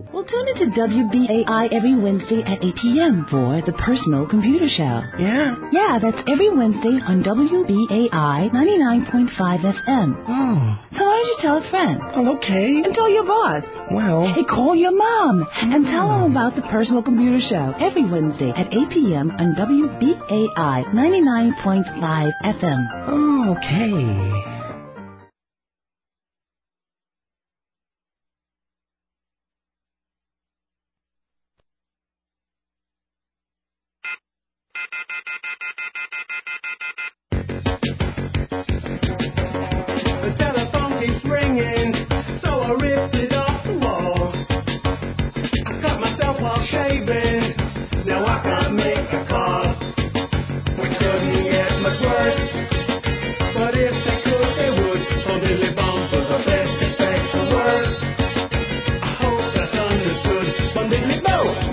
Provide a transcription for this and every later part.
Well, tune into WBAI every Wednesday at 8 p.m. for the Personal Computer Show. Yeah? Yeah, that's every Wednesday on WBAI 99.5 FM. Oh. So why don't you tell a friend? Well, okay. And tell your boss. Well. Hey, call your mom and tell them about the Personal Computer Show every Wednesday at 8 p.m. on WBAI 99.5 FM. Oh, okay. The telephone keeps ringing, so I ripped it off the wall. I cut myself while shaving, now I can't make a call. We couldn't get much worse, but if they could, they would. On Dilly Bomb for the best effects the worst. I hope that's understood. On Dilly Bomb.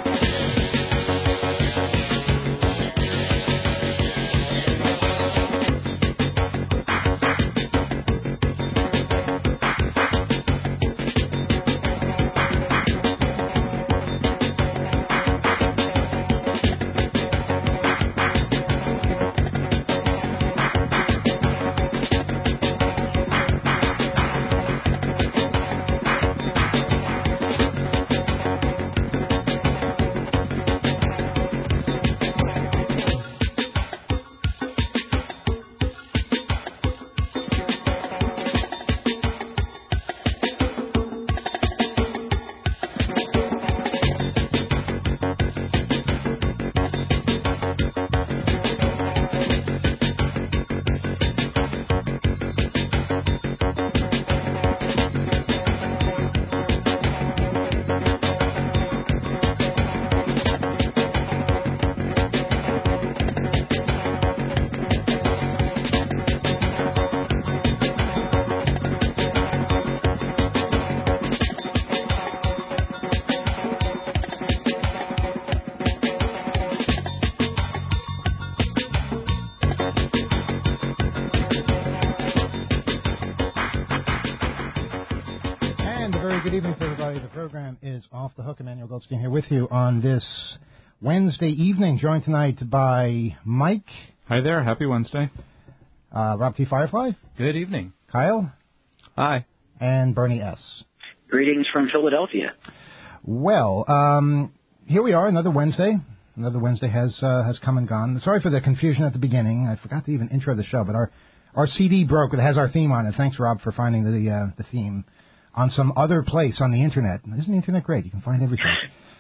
Good evening to everybody. The program is Off the Hook. Emmanuel Goldstein here with you on this Wednesday evening, joined tonight by Mike. Hi there. Happy Wednesday. Rob T. Firefly. Good evening. Kyle. Hi. And Bernie S. Greetings from Philadelphia. Well, here we are, another Wednesday. Another Wednesday has come and gone. Sorry for the confusion at the beginning. I forgot to even intro the show, but our CD broke. It has our theme on it. Thanks, Rob, for finding the theme on some other place on the Internet. Isn't the Internet great? You can find everything.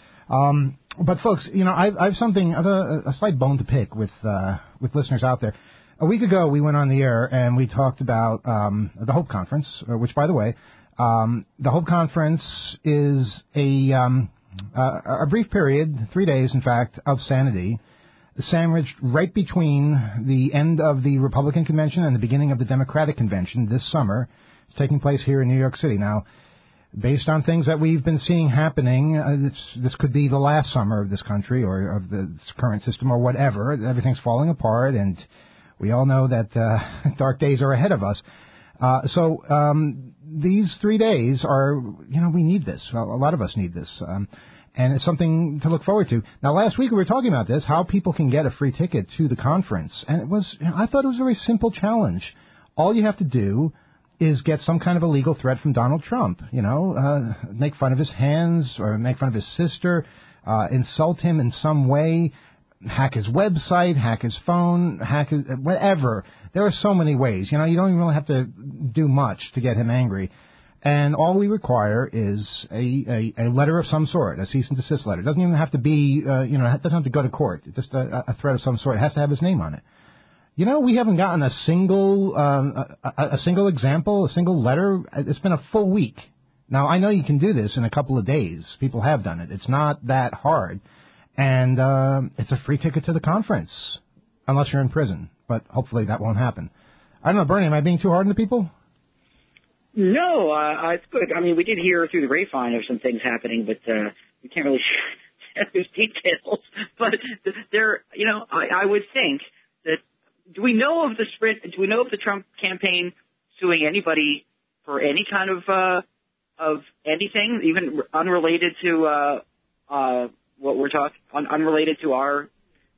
But, folks, you know, I've a slight bone to pick with listeners out there. A week ago, we went on the air and we talked about the Hope Conference, which, by the way, the Hope Conference is a brief period, 3 days, in fact, of sanity, sandwiched right between the end of the Republican convention and the beginning of the Democratic convention this summer. It's taking place here in New York City. Now, based on things that we've been seeing happening, this could be the last summer of this country or of the current system or whatever. Everything's falling apart, and we all know that dark days are ahead of us. So these 3 days are, you know, we need this. A lot of us need this. And it's something to look forward to. Now, last week we were talking about this, how people can get a free ticket to the conference. And I thought it was a very simple challenge. All you have to do is get some kind of a legal threat from Donald Trump, you know, make fun of his hands or make fun of his sister, insult him in some way, hack his website, hack his phone, hack his, whatever. There are so many ways. You know, you don't even really have to do much to get him angry. And all we require is a letter of some sort, a cease and desist letter. It doesn't even have to be, it doesn't have to go to court. It's just a threat of some sort. It has to have his name on it. You know, we haven't gotten a single example, a single letter. It's been a full week. Now, I know you can do this in a couple of days. People have done it. It's not that hard. And it's a free ticket to the conference, unless you're in prison. But hopefully that won't happen. I don't know, Bernie, am I being too hard on the people? No, it's good. I mean, we did hear through the grapevine of some things happening, but we can't really share those details. But there, I would think that, do we know of the Trump campaign suing anybody for any kind of of anything, even unrelated to what we're talking, unrelated to our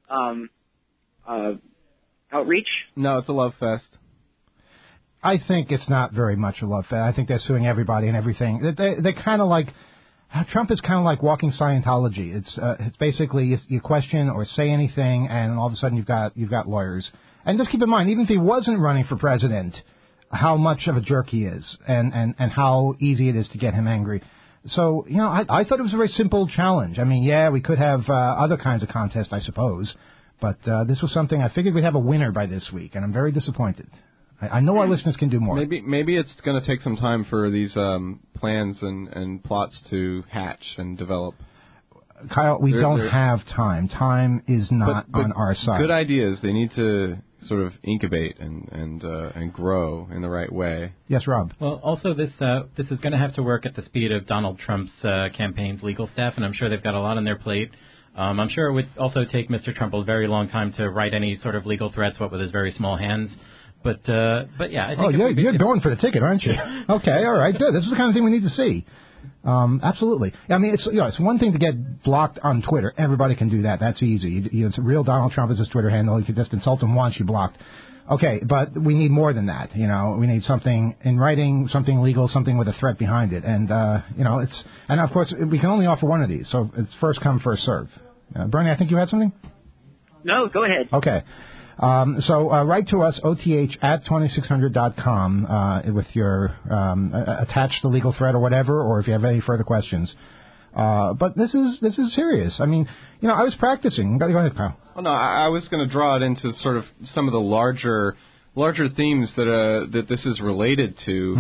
outreach? No, it's a love fest. I think it's not very much a love fest. I think they're suing everybody and everything. They're kind of like, Trump is kind of like walking Scientology. It's basically you question or say anything, and all of a sudden you've got lawyers. And just keep in mind, even if he wasn't running for president, how much of a jerk he is, and how easy it is to get him angry. So, I thought it was a very simple challenge. I mean, yeah, we could have other kinds of contests, I suppose, but this was something I figured we'd have a winner by this week, and I'm very disappointed. I know our listeners can do more. Maybe it's going to take some time for these plans and plots to hatch and develop. Kyle, we don't have time. Time is not on our side. Good ideas. They need to sort of incubate and grow in the right way. Yes, Rob. Well, also this is going to have to work at the speed of Donald Trump's campaign's legal staff, and I'm sure they've got a lot on their plate. I'm sure it would also take Mr. Trump a very long time to write any sort of legal threats, what with his very small hands. But yeah, I think you're going for the ticket, aren't you? Okay, all right, good. This is the kind of thing we need to see. Absolutely. I mean, it's one thing to get blocked on Twitter. Everybody can do that. That's easy. It's real Donald Trump is his Twitter handle. You can just insult him once, you're blocked. Okay, but we need more than that. We need something in writing, something legal, something with a threat behind it. And and of course we can only offer one of these, so it's first come, first serve. Bernie, I think you had something? No, go ahead. Okay. So write to us, oth@2600.com, with your attach the legal threat or whatever, or if you have any further questions. But this is serious. I mean, I was practicing. Go ahead, Kyle. Well, no, I was going to draw it into sort of some of the larger themes that this is related to,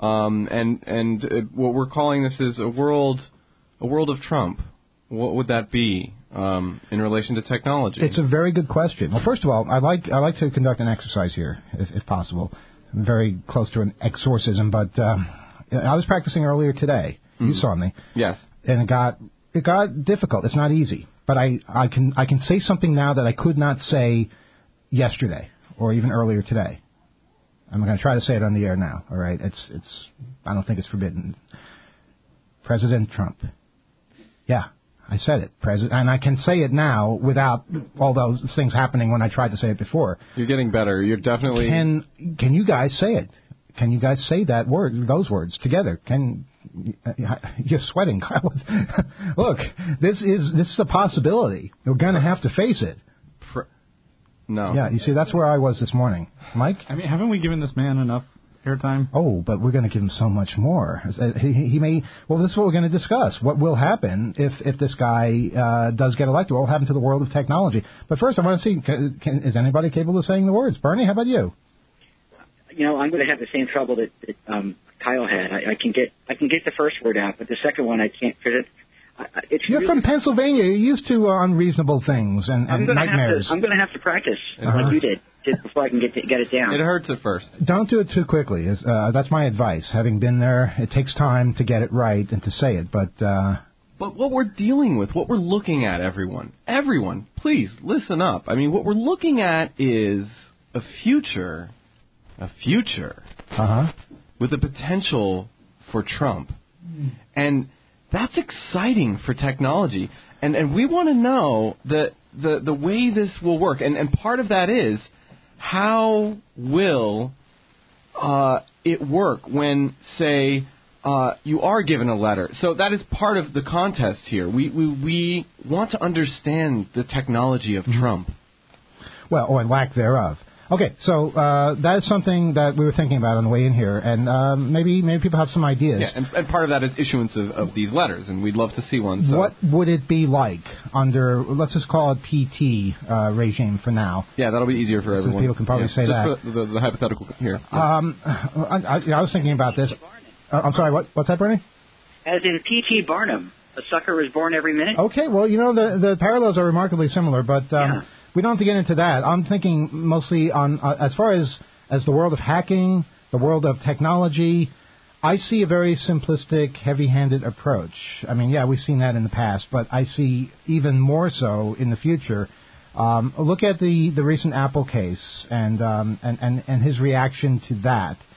and what we're calling this is a world of Trump. What would that be in relation to technology? It's a very good question. Well, first of all, I like to conduct an exercise here, if possible. I'm very close to an exorcism, but I was practicing earlier today. Mm-hmm. You saw me. Yes. And it got difficult. It's not easy, but I can say something now that I could not say yesterday or even earlier today. I'm going to try to say it on the air now. All right. I don't think it's forbidden. President Trump. Yeah. I said it, President, and I can say it now without all those things happening when I tried to say it before. You're getting better. You're definitely. Can you guys say it? Can you guys say those words together? You're sweating, Kyle. Look, this is a possibility. We're going to have to face it. No. Yeah, you see, that's where I was this morning, Mike. I mean, haven't we given this man enough airtime? Oh, but we're going to give him so much more. He may. Well, this is what we're going to discuss. What will happen if this guy does get elected? What will happen to the world of technology? But first, I want to see, is anybody capable of saying the words? Bernie, how about you? I'm going to have the same trouble that Kyle had. I can get the first word out, but the second one I can't. You're from Pennsylvania. You're used to unreasonable things and nightmares. I'm going to have to practice like you did before I can get it down. It hurts at first. Don't do it too quickly. That's my advice. Having been there, it takes time to get it right and to say it. But what we're dealing with, what we're looking at, everyone, please listen up. I mean, what we're looking at is a future with the potential for Trump. And that's exciting for technology. And we want to know the way this will work. And part of that is, how will it work when, say, you are given a letter? So that is part of the contest here. We want to understand the technology of Trump. Well, or lack thereof. Okay, so that is something that we were thinking about on the way in here, and maybe people have some ideas. Yeah, and part of that is issuance of these letters, and we'd love to see one. So. What would it be like under, let's just call it PT regime for now? Yeah, that'll be easier for everyone. People can probably say that. Just for the hypothetical here. I was thinking about this. I'm sorry, what's that, Bernie? As in P.T. Barnum, a sucker is born every minute. Okay, well, the parallels are remarkably similar, but... We don't have to get into that. I'm thinking mostly on as far as the world of hacking, the world of technology. I see a very simplistic, heavy-handed approach. I mean, yeah, we've seen that in the past, but I see even more so in the future. Look at the recent Apple case and his reaction to that.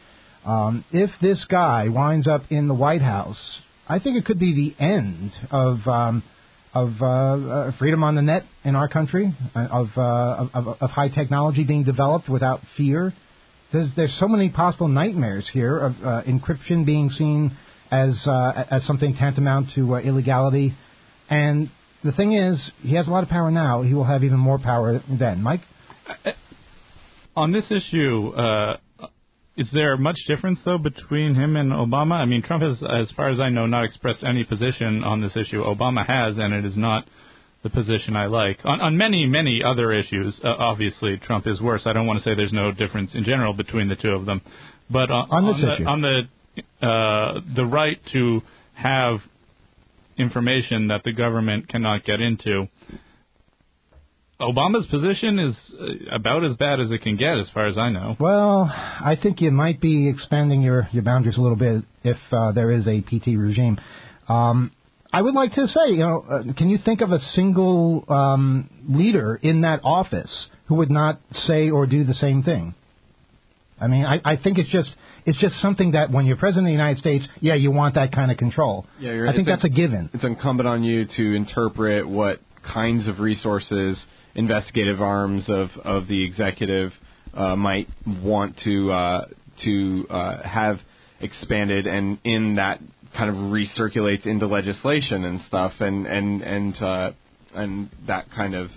If this guy winds up in the White House, I think it could be the end of freedom on the net in our country, of high technology being developed without fear. There's so many possible nightmares here of encryption being seen as something tantamount to illegality. And the thing is, he has a lot of power now. He will have even more power then. Mike? On this issue, is there much difference, though, between him and Obama? I mean, Trump has, as far as I know, not expressed any position on this issue. Obama has, and it is not the position I like. On many, many other issues, obviously, Trump is worse. I don't want to say there's no difference in general between the two of them. But on the right to have information that the government cannot get into, Obama's position is about as bad as it can get, as far as I know. Well, I think you might be expanding your boundaries a little bit if there is a PT regime. I would like to say, can you think of a single leader in that office who would not say or do the same thing? I mean, I think it's just something that when you're president of the United States, yeah, you want that kind of control. Yeah, I think that's a given. It's incumbent on you to interpret what kinds of resources investigative arms of the executive might want to have expanded, and in that kind of recirculates into legislation and stuff, and that kind of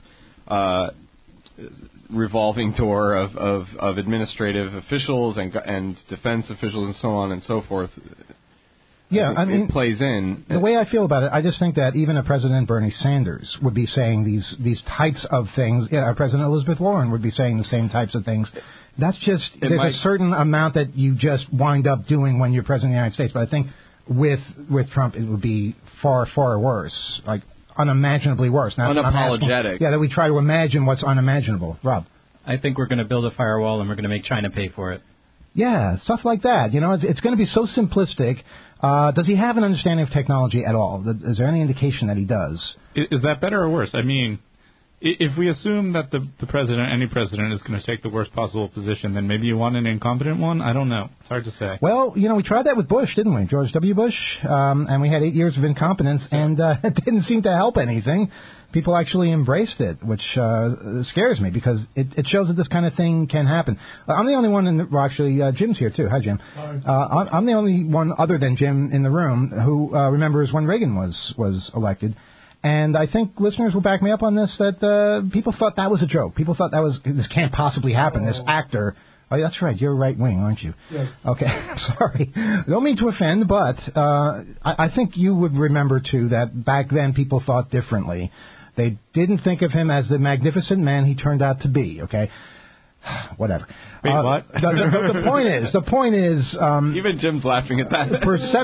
revolving door of administrative officials and defense officials and so on and so forth. Yeah, I mean, it plays in. The way I feel about it, I just think that even a President Bernie Sanders would be saying these types of things. Yeah, President Elizabeth Warren would be saying the same types of things. That's just, there's a certain amount that you just wind up doing when you're President of the United States. But I think with Trump, it would be far, far worse, like unimaginably worse. Now, unapologetic. That we try to imagine what's unimaginable. Rob? I think we're going to build a firewall and we're going to make China pay for it. Yeah, stuff like that. It's going to be so simplistic. Does he have an understanding of technology at all? Is there any indication that he does? Is that better or worse? I mean, if we assume that the president, any president, is going to take the worst possible position, then maybe you want an incompetent one? I don't know. It's hard to say. Well, we tried that with Bush, didn't we? George W. Bush. And we had 8 years of incompetence, and it didn't seem to help anything. People actually embraced it, which scares me because it shows that this kind of thing can happen. I'm the only one actually, Jim's here too. Hi, Jim. Hi. I'm the only one other than Jim in the room who remembers when Reagan was elected. And I think listeners will back me up on this, that people thought that was a joke. People thought this can't possibly happen. This actor. Oh, that's right. You're right wing, aren't you? Yes. Okay. Sorry. Don't mean to offend, but I think you would remember, too, that back then people thought differently. They didn't think of him as the magnificent man he turned out to be, okay? Whatever. Wait, what? The point is... even Jim's laughing at that.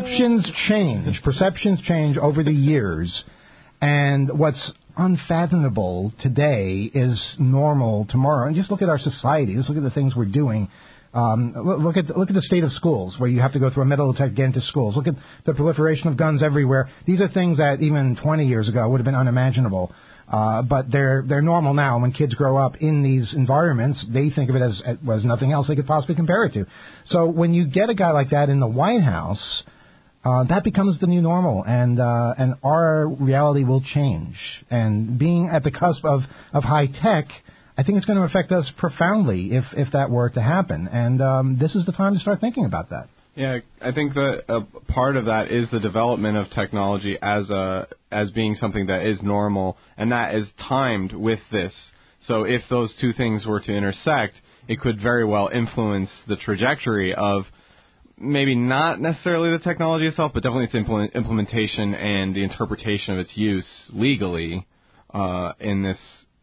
Perceptions change over the years. And what's unfathomable today is normal tomorrow. And just look at our society. Just look at the things we're doing. Look at the state of schools, where you have to go through a metal detector to get into schools. Look at the proliferation of guns everywhere. These are things that even 20 years ago would have been unimaginable. But they're normal now. When kids grow up in these environments, they think of it as nothing else they could possibly compare it to. So when you get a guy like that in the White House, that becomes the new normal, and our reality will change. And being at the cusp of high tech, I think it's going to affect us profoundly if that were to happen. And this is the time to start thinking about that. Yeah, I think that a part of that is the development of technology as being something that is normal, and that is timed with this. So if those two things were to intersect, it could very well influence the trajectory of maybe not necessarily the technology itself, but definitely its implementation and the interpretation of its use legally in this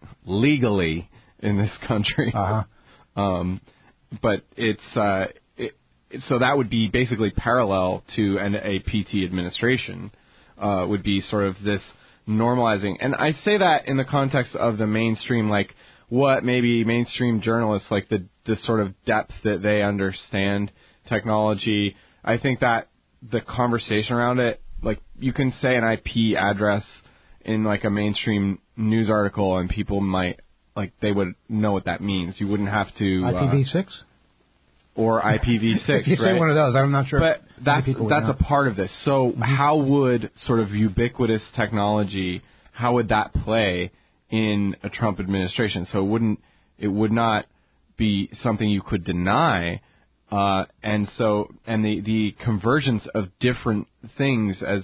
country. Uh-huh. But it's so that would be basically parallel to a PT administration, would be sort of this normalizing. And I say that in the context of the mainstream, like what maybe mainstream journalists, like the sort of depth that they understand technology. I think that the conversation around it, like you can say an IP address in like a mainstream news article and people might, like they would know what that means. You wouldn't have to... IPv6? or IPv6. If you say right? one of those, I'm not sure. But that's know. a part of this. So how would sort of ubiquitous technology, how would that play in a Trump administration? So it would not be something you could deny. And the convergence of different things as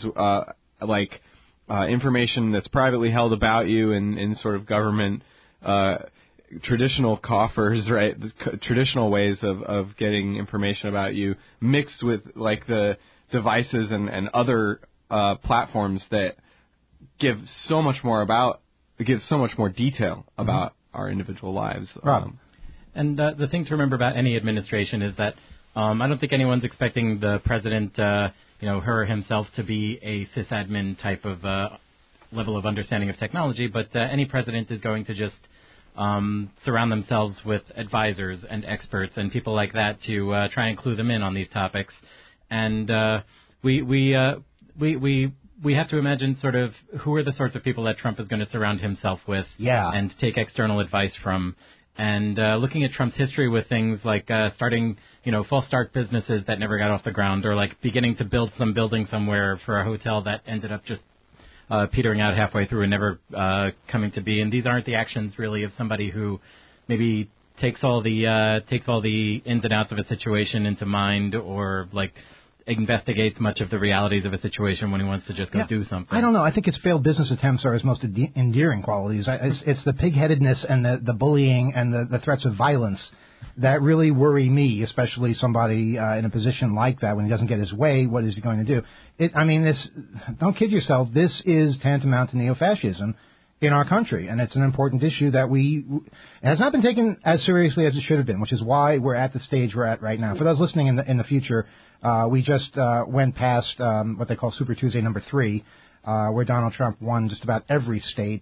information that's privately held about you in sort of government traditional coffers, right? Traditional ways of getting information about you, mixed with like the devices and other platforms that give so much more detail about our individual lives. And the thing to remember about any administration is that I don't think anyone's expecting the president, her or himself, to be a sysadmin type of level of understanding of technology, but any president is going to just surround themselves with advisors and experts and people like that to try and clue them in on these topics. And we have to imagine sort of who are the sorts of people that Trump is going to surround himself with and take external advice from. And looking at Trump's history with things like starting, false start businesses that never got off the ground, or like beginning to build some building somewhere for a hotel that ended up just petering out halfway through and never coming to be. And these aren't the actions really of somebody who maybe takes all the ins and outs of a situation into mind, or like investigates much of the realities of a situation when he wants to just go do something. I don't know. I think his failed business attempts are his most endearing qualities. It's the pig-headedness and the bullying and the threats of violence that really worry me, especially somebody in a position like that. When he doesn't get his way, what is he going to do? Don't kid yourself. This is tantamount to neo-fascism in our country, and it's an important issue that it has not been taken as seriously as it should have been, which is why we're at the stage we're at right now. For those listening in the future, we just went past what they call Super Tuesday number 3, where Donald Trump won just about every state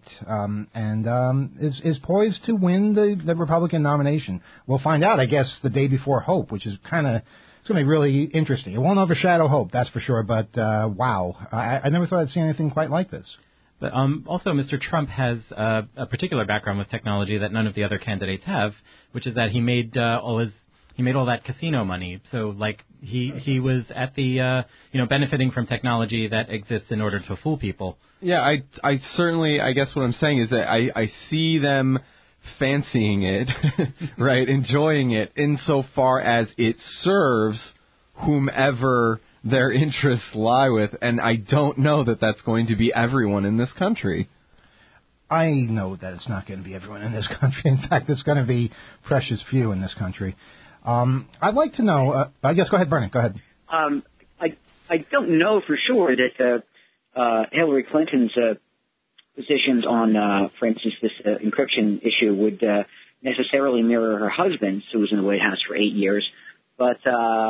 and is poised to win the Republican nomination. We'll find out, I guess, the day before Hope, which is it's going to be really interesting. It won't overshadow Hope, that's for sure, but wow. I never thought I'd see anything quite like this. But also, Mr. Trump has a particular background with technology that none of the other candidates have, which is that he made all that casino money. So, like, he was at the benefiting from technology that exists in order to fool people. Yeah, I certainly, I guess what I'm saying is that I see them fancying it, right, enjoying it insofar as it serves whomever their interests lie with, and I don't know that that's going to be everyone in this country. I know that it's not going to be everyone in this country. In fact, it's going to be precious few in this country. I'd like to know, I guess, go ahead, Bernie, go ahead. I don't know for sure that Hillary Clinton's positions on, for instance, this encryption issue would necessarily mirror her husband's, who was in the White House for 8 years. But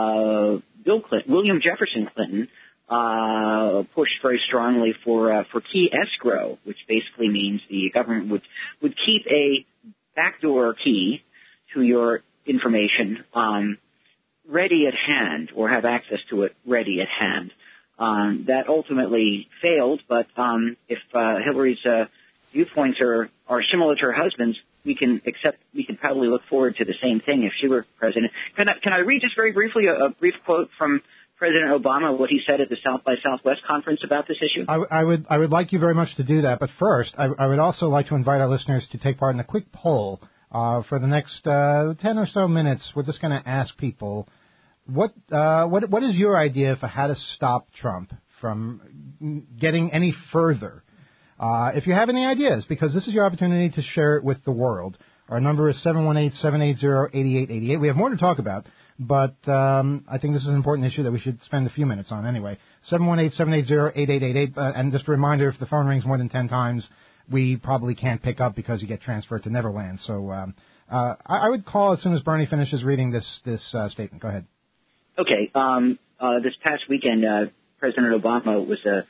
William Jefferson Clinton pushed very strongly for key escrow, which basically means the government would keep a backdoor key to your information ready at hand, or have access to it ready at hand. That ultimately failed, but if Hillary's viewpoints are similar to her husband's, we can probably look forward to the same thing if she were president. Can I read just very briefly a brief quote from President Obama, what he said at the South by Southwest conference about this issue? I would like you very much to do that, but first, I would also like to invite our listeners to take part in a quick poll. For the next 10 or so minutes, we're just going to ask people, what is your idea for how to stop Trump from getting any further? If you have any ideas, because this is your opportunity to share it with the world. Our number is 718-780-8888. We have more to talk about, but I think this is an important issue that we should spend a few minutes on anyway. 718-780-8888. And just a reminder, if the phone rings more than 10 times, we probably can't pick up because you get transferred to Neverland. So I would call as soon as Bernie finishes reading this statement. Go ahead. Okay. This past weekend, President Obama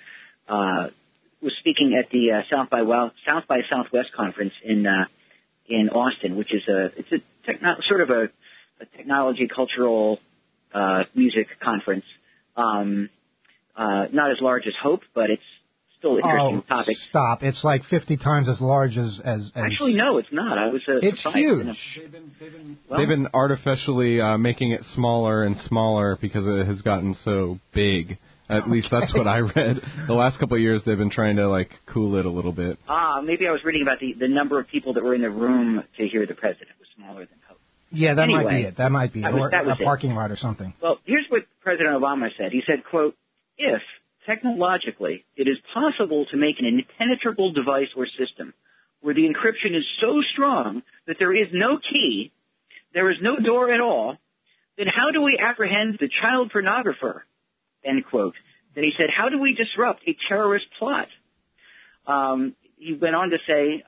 was speaking at the South by Southwest conference in Austin, which is sort of a technology, cultural, music conference. Not as large as Hope, but it's still an interesting Oh, topic. stop. It's like 50 times as large as Actually, no, it's not. I was It's surprised. huge. They've been artificially making it smaller and smaller because it has gotten so big. At least that's what I read. The last couple of years, they've been trying to cool it a little bit. Maybe I was reading about the number of people that were in the room to hear the president was smaller than hoped. Yeah, that Anyway, might be it. That might be it. Or that was a parking lot or something. Well, here's what President Obama said. He said, quote, if technologically it is possible to make an impenetrable device or system where the encryption is so strong that there is no key, there is no door at all, then how do we apprehend the child pornographer? End quote. Then he said, how do we disrupt a terrorist plot? He went on to say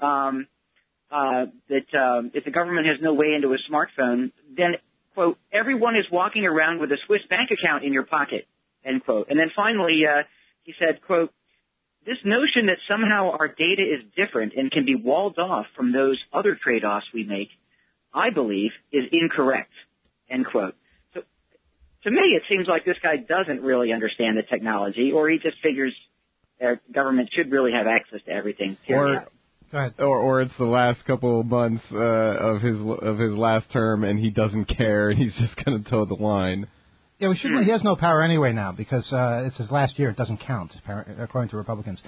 that if the government has no way into a smartphone, then, quote, everyone is walking around with a Swiss bank account in your pocket, end quote. And then finally, he said, quote, this notion that somehow our data is different and can be walled off from those other trade-offs we make, I believe, is incorrect, end quote. So to me, it seems like this guy doesn't really understand the technology, or he just figures government should really have access to everything. Or it's the last couple of months of his last term, and he doesn't care, and he's just going to toe the line. Yeah, he has no power anyway now because it's his last year. It doesn't count, according to Republicans.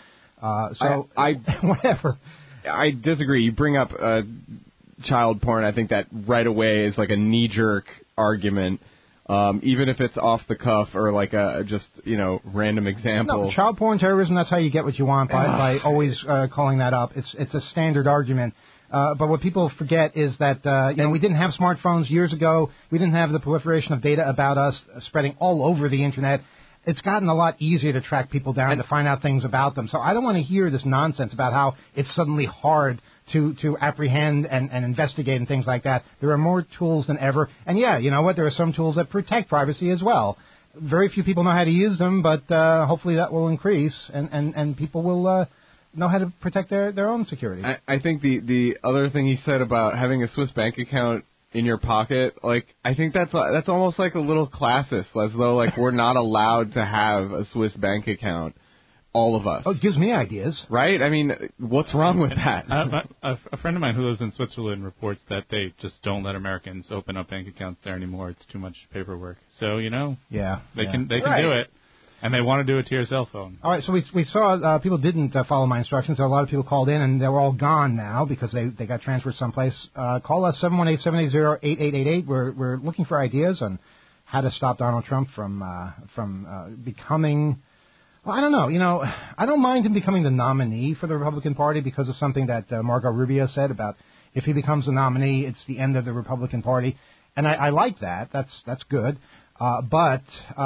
Whatever. I disagree. You bring up child porn. I think that right away is like a knee-jerk argument, even if it's off the cuff or like a just random example. No, child porn, terrorism. That's how you get what you want by always calling that up. It's a standard argument. But what people forget is that, we didn't have smartphones years ago. We didn't have the proliferation of data about us spreading all over the Internet. It's gotten a lot easier to track people down, to find out things about them. So I don't want to hear this nonsense about how it's suddenly hard to apprehend and investigate and things like that. There are more tools than ever. And, yeah, you know what? There are some tools that protect privacy as well. Very few people know how to use them, but hopefully that will increase, and people will know how to protect their own security. I think the other thing he said about having a Swiss bank account in your pocket, I think that's almost like a little classist, as though we're not allowed to have a Swiss bank account, all of us. Oh, it gives me ideas. Right? I mean, what's wrong with that? A friend of mine who lives in Switzerland reports that they just don't let Americans open up bank accounts there anymore. It's too much paperwork. So, they can do it. And they want to do it to your cell phone. All right, so we saw people didn't follow my instructions. A lot of people called in, and they were all gone now because they got transferred someplace. Call us, 718-780-8888. We're looking for ideas on how to stop Donald Trump from becoming, well, I don't know. I don't mind him becoming the nominee for the Republican Party because of something that Marco Rubio said about if he becomes the nominee, it's the end of the Republican Party. And I like that. That's good. But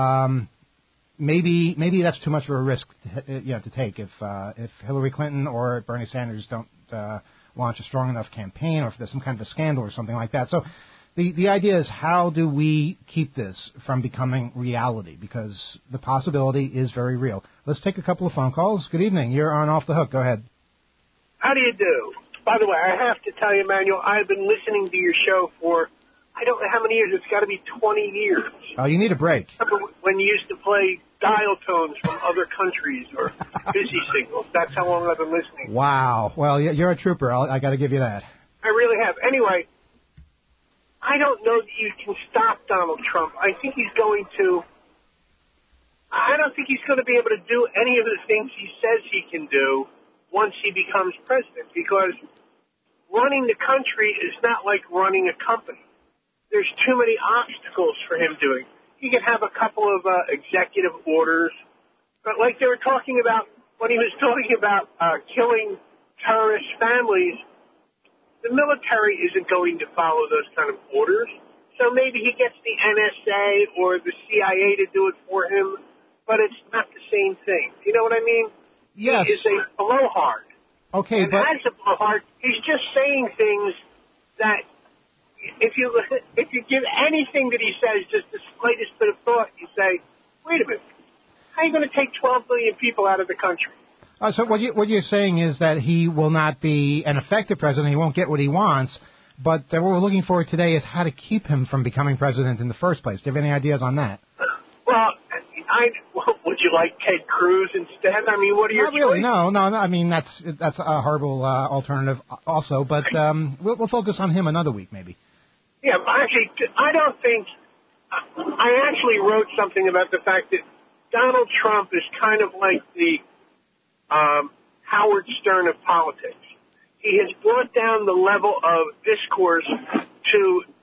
maybe that's too much of a risk to take if Hillary Clinton or Bernie Sanders don't launch a strong enough campaign, or if there's some kind of a scandal or something like that. So the idea is, how do we keep this from becoming reality? Because the possibility is very real. Let's take a couple of phone calls. Good evening. You're on Off the Hook. Go ahead. How do you do? By the way, I have to tell you, Emmanuel, I've been listening to your show for I don't know how many years. It's got to be 20 years. Oh, you need a break. When you used to play dial tones from other countries or busy signals. That's how long I've been listening. Wow. Well, you're a trooper. I got to give you that. I really have. Anyway, I don't know that you can stop Donald Trump. I think he's going to. I don't think he's going to be able to do any of the things he says he can do once he becomes president, because running the country is not like running a company. There's too many obstacles for him doing. He can have a couple of executive orders, but like they were talking about when he was talking about killing terrorist families, the military isn't going to follow those kind of orders. So maybe he gets the NSA or the CIA to do it for him, but it's not the same thing. You know what I mean? Yes. He is a blowhard. Okay, and but as a blowhard, he's just saying things that if you give anything that he says just the slightest bit of thought, you say, wait a minute, how are you going to take 12 million people out of the country? So what you're saying is that he will not be an effective president. He won't get what he wants. But what we're looking for today is how to keep him from becoming president in the first place. Do you have any ideas on that? Well, Would you like Ted Cruz instead? I mean, what are your Not really. choices? No. I mean, that's a horrible alternative also. But we'll focus on him another week, maybe. Yeah, actually, I don't think. I actually wrote something about the fact that Donald Trump is kind of like the Howard Stern of politics. He has brought down the level of discourse to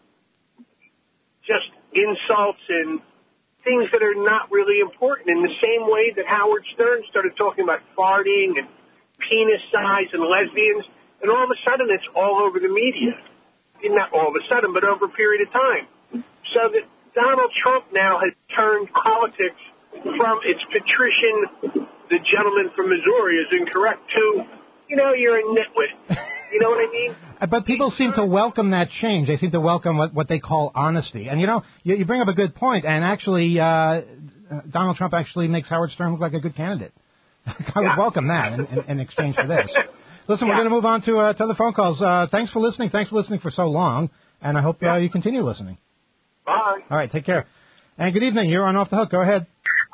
just insults and things that are not really important, in the same way that Howard Stern started talking about farting and penis size and lesbians, and all of a sudden it's all over the media. Not all of a sudden, but over a period of time. So that Donald Trump now has turned politics from its patrician, the gentleman from Missouri is incorrect, to, you're a nitwit. You know what I mean? But people seem to welcome that change. They seem to welcome what they call honesty. And, you bring up a good point. And actually, Donald Trump actually makes Howard Stern look like a good candidate. I would welcome that in exchange for this. Listen, we're going to move on to other phone calls. Thanks for listening. Thanks for listening for so long. And I hope you continue listening. Bye. All right, take care. And good evening. You're on Off the Hook. Go ahead.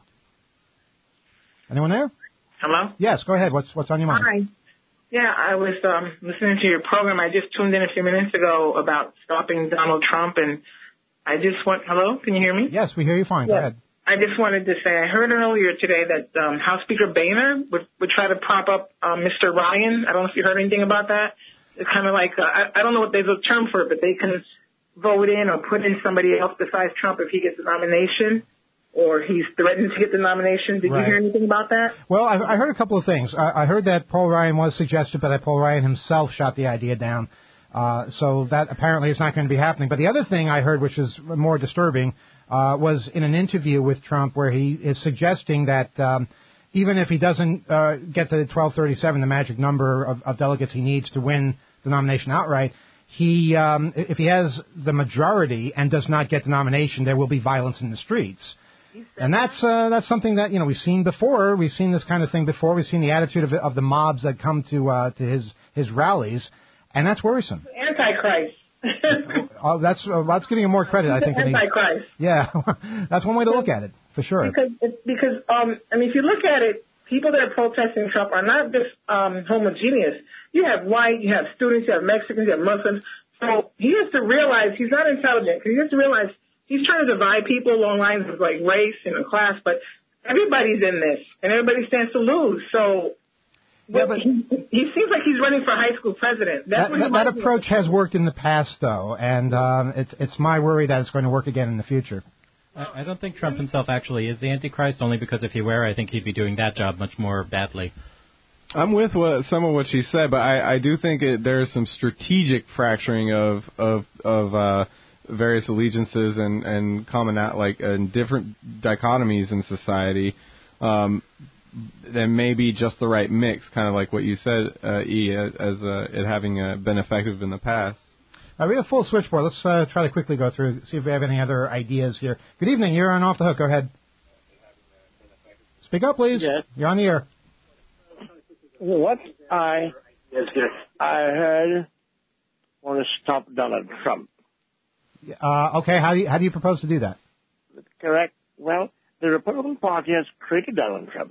Anyone there? Hello? Yes, go ahead. What's on your mind? Hi. Yeah, I was listening to your program. I just tuned in a few minutes ago about stopping Donald Trump, and I just hello? Can you hear me? Yes, we hear you fine. Go ahead. I just wanted to say I heard earlier today that House Speaker Boehner would try to prop up Mr. Ryan. I don't know if you heard anything about that. It's kind of like, I don't know what there's a term for it, but they can vote in or put in somebody else besides Trump if he gets the nomination, or he's threatened to get the nomination. Did you hear anything about that? Well, I heard a couple of things. I heard that Paul Ryan was suggested, but that Paul Ryan himself shot the idea down. So that apparently is not going to be happening. But the other thing I heard, which is more disturbing, was in an interview with Trump where he is suggesting that even if he doesn't get the 1237, the magic number of delegates he needs to win the nomination outright, if he has the majority and does not get the nomination, there will be violence in the streets. And that's something that we've seen before. We've seen this kind of thing before. We've seen the attitude of the mobs that come to his rallies, and that's worrisome. Antichrist. That's giving him more credit, I think. Antichrist. Yeah, that's one way to look at it, for sure. Because if you look at it, people that are protesting Trump are not just homogeneous. You have white, you have students, you have Mexicans, you have Muslims. So he has to realize he's not intelligent. He has to realize he's trying to divide people along lines of like race and class, but everybody's in this, and everybody stands to lose. So. Yeah, but he seems like he's running for high school president. That approach has worked in the past, though, and it's my worry that it's going to work again in the future. I don't think Trump himself actually is the Antichrist, only because if he were, I think he'd be doing that job much more badly. I'm with some of what she said, but I do think there's some strategic fracturing of various allegiances and different dichotomies in society. Then maybe just the right mix, kind of like what you said, as it having been effective in the past. We have a full switchboard. Let's try to quickly go through, see if we have any other ideas here. Good evening. You're on Off the Hook. Go ahead. Speak up, please. Yes. You're on the air. What I heard want to stop Donald Trump. Okay. How do you propose to do that? Correct. Well, the Republican Party has created Donald Trump.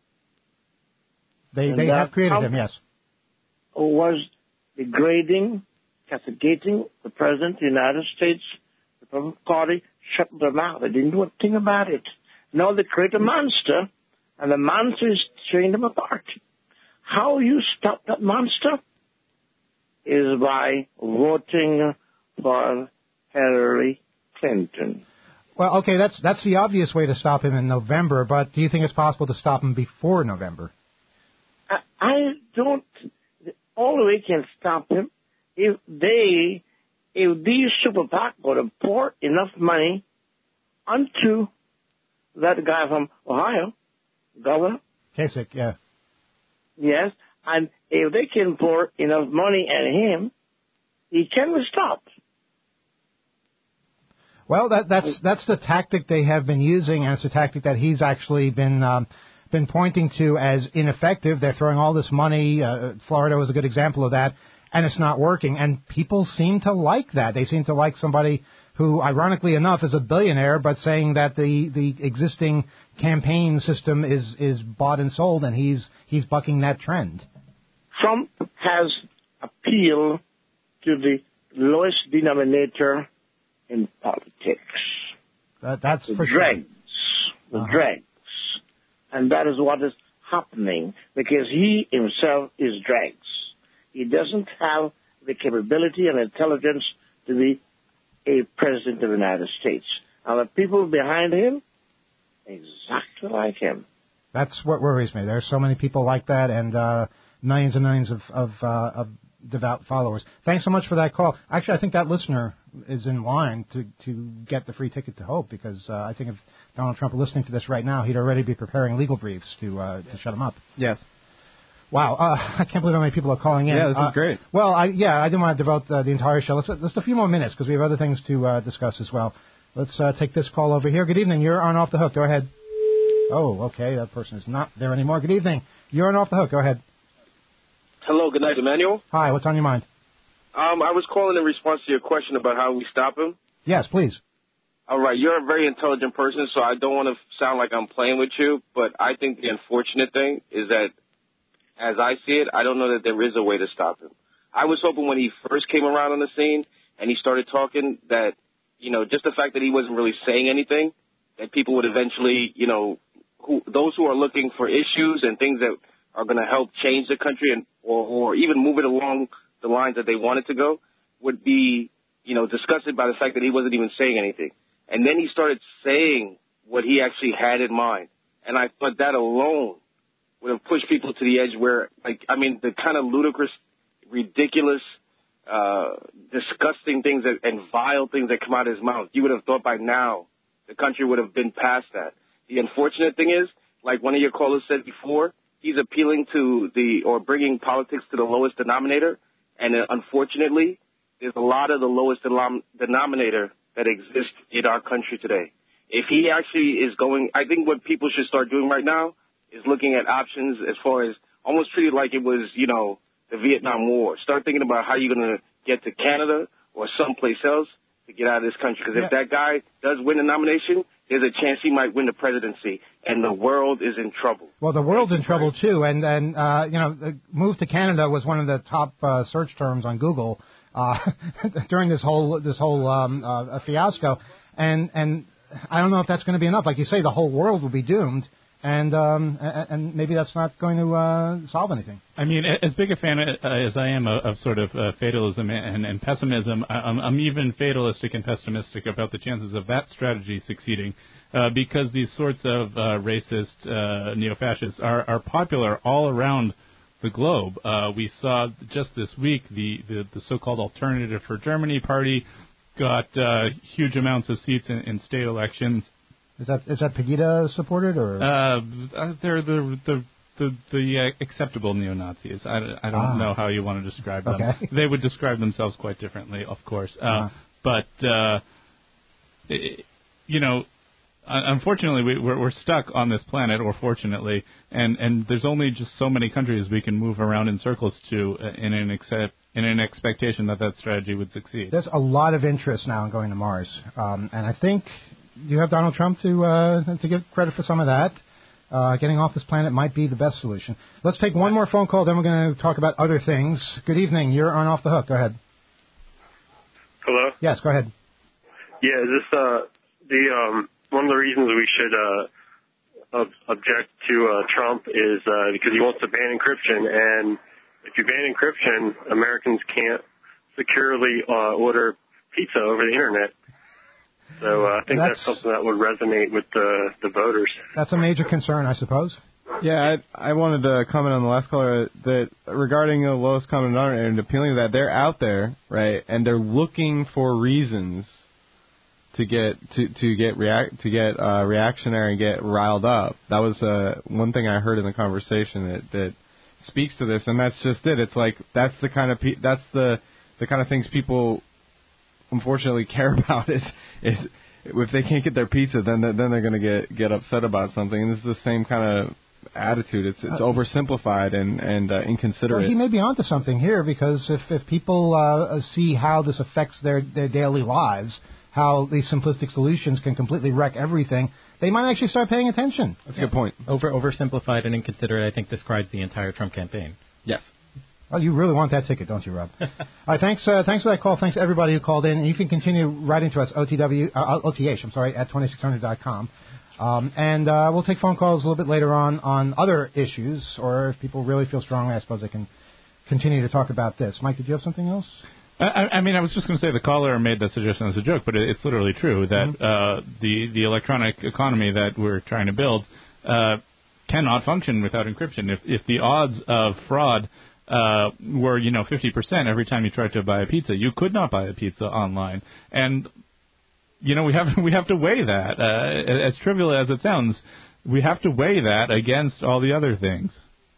They have created him, yes. Was degrading, castigating the President of the United States. The Republican Party shut them out. They didn't do a thing about it. Now they create a monster, and the monster is tearing them apart. How you stop that monster is by voting for Hillary Clinton. Well, okay, that's the obvious way to stop him in November, but do you think it's possible to stop him before November? I don't. All we can stop him if these super PAC would have poured enough money onto that guy from Ohio, Governor Kasich, yeah. Yes, and if they can pour enough money at him, he can be stopped. Well, that's the tactic they have been using, and it's a tactic that he's actually been pointing to as ineffective. They're throwing all this money. Florida was a good example of that, and it's not working. And people seem to like that. They seem to like somebody who, ironically enough, is a billionaire, but saying that the existing campaign system is bought and sold, and he's bucking that trend. Trump has appealed to the lowest denominator in politics. That's the for dregs. Sure. The dregs. And that is what is happening because he himself is dregs. He doesn't have the capability and intelligence to be a president of the United States. And the people behind him, exactly like him. That's what worries me. There's so many people like that, and millions and millions of devout followers. Thanks so much for that call. Actually, I think that listener is in line to get the free ticket to Hope, because I think if Donald Trump were listening to this right now, he'd already be preparing legal briefs to shut him up. Yes. Wow, I can't believe how many people are calling in. Yeah, this is great. Well, I didn't want to devote the entire show. Let's a few more minutes, because we have other things to discuss as well. Let's take this call over here. Good evening. You're on Off the Hook. Go ahead. Oh, okay. That person is not there anymore. Good evening. You're on Off the Hook. Go ahead. Hello. Good night, Emmanuel. Hi. What's on your mind? I was calling in response to your question about how we stop him. Yes, please. All right. You're a very intelligent person, so I don't want to sound like I'm playing with you, but I think the unfortunate thing is that, as I see it, I don't know that there is a way to stop him. I was hoping when he first came around on the scene and he started talking that, just the fact that he wasn't really saying anything, that people would eventually, those who are looking for issues and things that are going to help change the country and or even move it along the lines that they want it to go would be, disgusted by the fact that he wasn't even saying anything. And then he started saying what he actually had in mind. And I thought that alone would have pushed people to the edge where, the kind of ludicrous, ridiculous, disgusting things and vile things that come out of his mouth, you would have thought by now the country would have been past that. The unfortunate thing is, like one of your callers said before, he's appealing to or bringing politics to the lowest denominator. And unfortunately, there's a lot of the lowest denominator that exists in our country today. If he actually is I think what people should start doing right now is looking at options as far as almost treat it like it was, the Vietnam War. Start thinking about how you're going to get to Canada or someplace else to get out of this country. Because if that guy does win the nomination, there's a chance he might win the presidency, and the world is in trouble. Well, the world's in trouble too, and move to Canada was one of the top search terms on Google during this whole fiasco, and I don't know if that's going to be enough. Like you say, the whole world will be doomed. And maybe that's not going to solve anything. I mean, as big a fan as I am of sort of fatalism and pessimism, I'm even fatalistic and pessimistic about the chances of that strategy succeeding, because these sorts of racist neo-fascists are popular all around the globe. We saw just this week the so-called Alternative for Germany party got huge amounts of seats in state elections. Is that Pegida supported, or they're the acceptable neo-Nazis? I don't know how you want to describe them. Okay. They would describe themselves quite differently, of course. But unfortunately, we're stuck on this planet, or fortunately, and there's only just so many countries we can move around in circles to in an expectation that strategy would succeed. There's a lot of interest now in going to Mars, and I think you have Donald Trump to give credit for some of that. Getting off this planet might be the best solution. Let's take one more phone call, then we're going to talk about other things. Good evening. You're on Off the Hook. Go ahead. Hello? Yes, go ahead. Yeah, is this one of the reasons we should object to Trump is because he wants to ban encryption, and if you ban encryption, Americans can't securely order pizza over the internet. So I think that's something that would resonate with the voters. That's a major concern, I suppose. Yeah, I wanted to comment on the last caller that regarding the lowest common denominator and appealing to that, they're out there, right, and they're looking for reasons to get reactionary and get riled up. That was one thing I heard in the conversation that speaks to this, and that's just it. It's like that's the kind of things people unfortunately care about is if they can't get their pizza, then they're going to get upset about something. And this is the same kind of attitude. It's oversimplified and inconsiderate. Well, he may be onto something here, because if people see how this affects their daily lives, how these simplistic solutions can completely wreck everything, they might actually start paying attention. That's a good point. Oversimplified and inconsiderate, I think, describes the entire Trump campaign. Yes. Well, you really want that ticket, don't you, Rob? All right, thanks for that call. Thanks to everybody who called in. And you can continue writing to us, OTH, at 2600.com. And we'll take phone calls a little bit later on other issues, or if people really feel strongly, I suppose they can continue to talk about this. Mike, did you have something else? I mean, I was just going to say the caller made that suggestion as a joke, but it's literally true that the electronic economy that we're trying to build cannot function without encryption. If the odds of fraud were 50% every time you tried to buy a pizza, you could not buy a pizza online, and we have to weigh that. As trivial as it sounds, we have to weigh that against all the other things.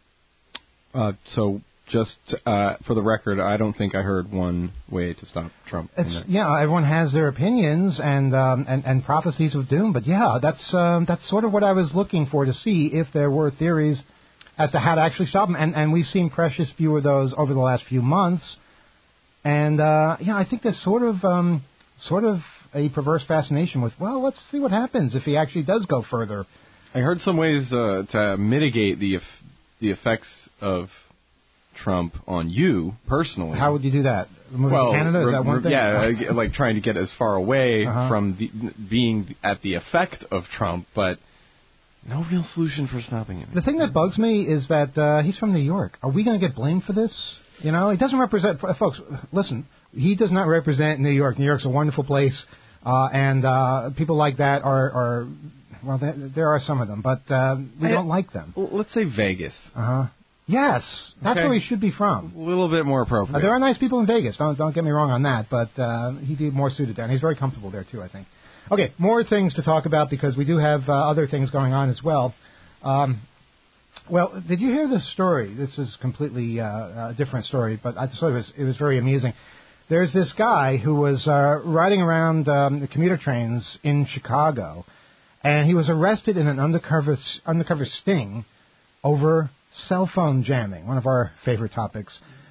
So just for the record, I don't think I heard one way to stop Trump. Everyone has their opinions and prophecies of doom, but that's sort of what I was looking for, to see if there were theories as to how to actually stop him, and we've seen precious few of those over the last few months, and I think there's sort of a perverse fascination with, well, let's see what happens if he actually does go further. I heard some ways to mitigate the effects of Trump on you personally. How would you do that? Moving to Canada, is that one thing? Yeah, like trying to get as far away from being at the effect of Trump, but no real solution for stopping him. The thing that bugs me is that he's from New York. Are we going to get blamed for this? He doesn't represent, folks, listen, he does not represent New York. New York's a wonderful place, and people like that are well, there are some of them, but we don't like them. Well, let's say Vegas. Yes, that's where he should be from. A little bit more appropriate. There are nice people in Vegas. Don't get me wrong on that, but he'd be more suited there, and he's very comfortable there too, I think. Okay, more things to talk about because we do have other things going on as well. Well, did you hear this story? This is completely a different story, but I thought it was very amusing. There's this guy who was riding around the commuter trains in Chicago, and he was arrested in an undercover sting over cell phone jamming, one of our favorite topics.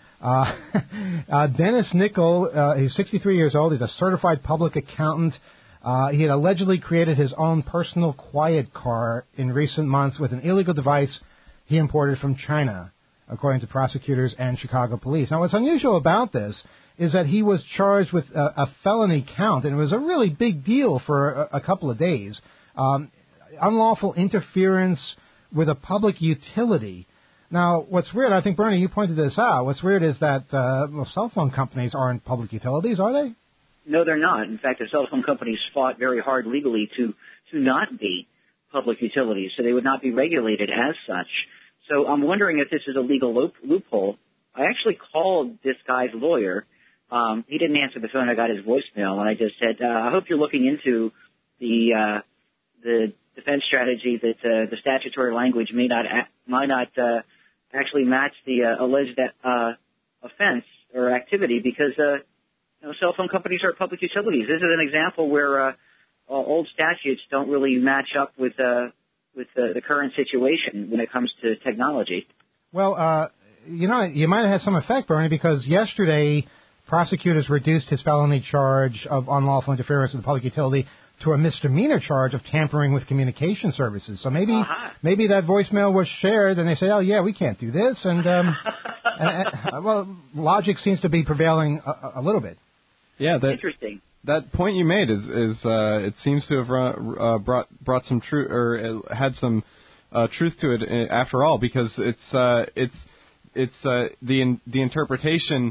Dennis Nickel, he's 63 years old. He's a certified public accountant. He had allegedly created his own personal quiet car in recent months with an illegal device he imported from China, according to prosecutors and Chicago police. Now, what's unusual about this is that he was charged with a felony count, and it was a really big deal for a couple of days. Unlawful interference with a public utility. Now, what's weird, I think, Bernie, you pointed this out, what's weird is that cell phone companies aren't public utilities, are they? No, they're not. In fact, the cell phone companies fought very hard legally to not be public utilities, so they would not be regulated as such. So I'm wondering if this is a legal loophole. I actually called this guy's lawyer. He didn't answer the phone. I got his voicemail, and I just said, I hope you're looking into the defense strategy that the statutory language might not actually match the alleged offense or activity, because cell phone companies are public utilities. This is an example where old statutes don't really match up with the current situation when it comes to technology. Well, you might have had some effect, Bernie, because yesterday prosecutors reduced his felony charge of unlawful interference with the public utility to a misdemeanor charge of tampering with communication services. So maybe that voicemail was shared, and they say, "Oh yeah, we can't do this," and well, logic seems to be prevailing a little bit. Yeah, interesting. That point you made is it seems to have brought some truth, or had some truth to it after all, because it's the interpretation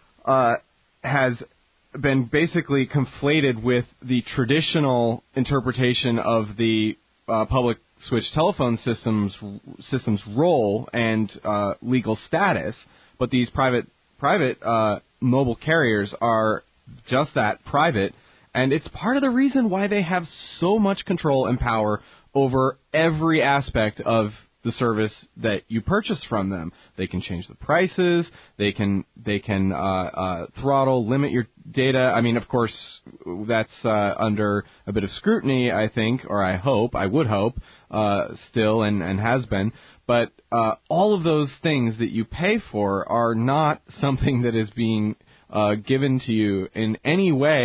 has been basically conflated with the traditional interpretation of the public switch telephone system's role and legal status, but these private mobile carriers are just that, private, and it's part of the reason why they have so much control and power over every aspect of the service that you purchase from them. They can change the prices. They can throttle, limit your data. I mean, of course, that's under a bit of scrutiny, I think, or I would hope, still and has been. But all of those things that you pay for are not something that is being given to you in any way